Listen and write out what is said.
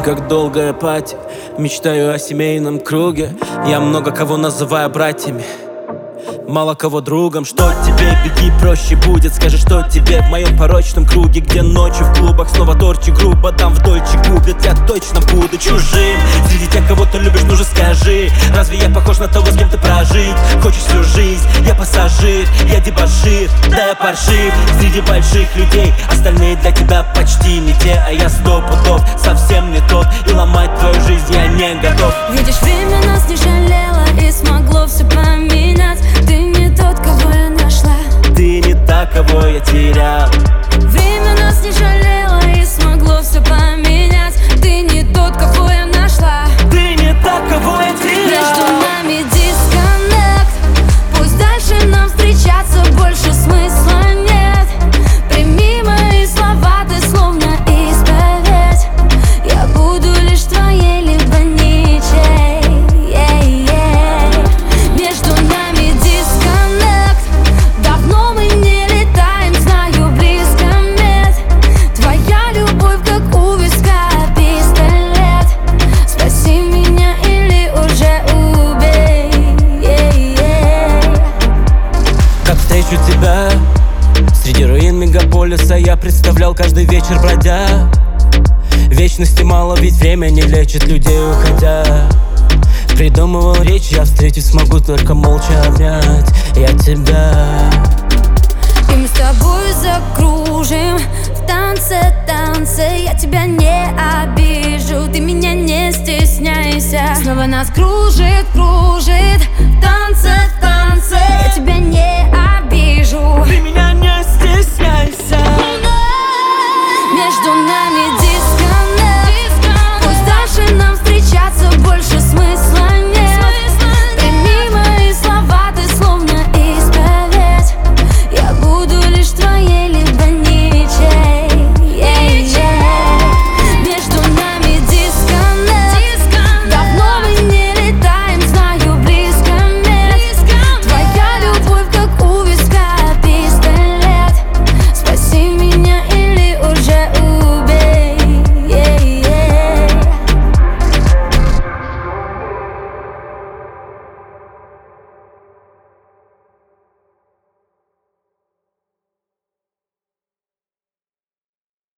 как долгая пати. Мечтаю о семейном круге. Я много кого называю братьями, мало кого другом. Что тебе, беги, проще будет. Скажи, что тебе в моем порочном круге, где ночью в клубах снова торчи грубо там в дольче губят. Я точно буду чужим среди тех, кого ты любишь, ну же скажи, разве я похож на того, с кем ты прожить хочешь всю жизнь? Я пассажир, я дебошир, да я паршив среди больших людей. Остальные для тебя почти не те, а я 100 пудов совсем не тот. И ломать твою жизнь я не готов. Видишь, время нас не жалело и смогло все поменять. Ты не тот, кого я нашла, ты не та, кого я терял. Время нас не жалело и смогло все поменять. Ты не тот, кого я нашла, ты не та, кого я терял. Между нами дисконнект, пусть дальше нам встречаться больше смысла нет. Прими мои слова, ты словно исповедь. Я буду лишь твоей, либо ничей. Между нами дисконнект, давно мы не летаем, знаю, близко нет. Твоя любовь как у виска пистолет. Спаси меня или уже убей. Как встречу тебя среди руин мегаполиса, я представлял каждый вечер бродя. Вечности мало, ведь время не лечит людей, уходя. Придумывал речь, я встретить смогу только молча обнять я тебя. И мы с тобой закружим в танце, я тебя не обижу, ты меня не стесняйся. Снова нас кружит в танце.